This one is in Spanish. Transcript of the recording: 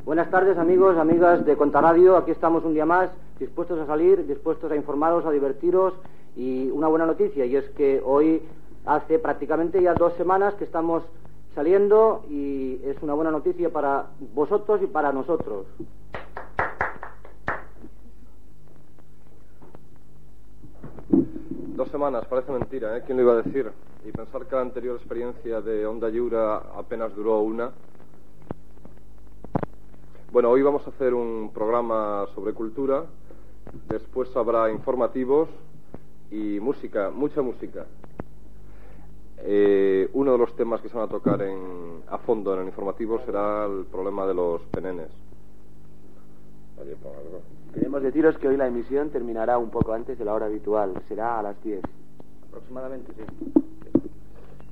Buenas tardes, amigos, amigas de Contaradio. Aquí estamos un día más, dispuestos a salir, dispuestos a informaros, a divertiros, y una buena noticia, y es que hoy hace prácticamente ya 2 semanas que estamos saliendo, y es una buena noticia para vosotros y para nosotros. Dos semanas, parece mentira, ¿eh? ¿Quién lo iba a decir? Y pensar que la anterior experiencia de Onda Lliure apenas duró una. Bueno, hoy vamos a hacer un programa sobre cultura, después habrá informativos y música, mucha música. Uno de los temas que se van a tocar a fondo en el informativo será el problema de los penenes. Oye, por algo. Queremos deciros que hoy la emisión terminará un poco antes de la hora habitual, será a las 10. Aproximadamente, sí.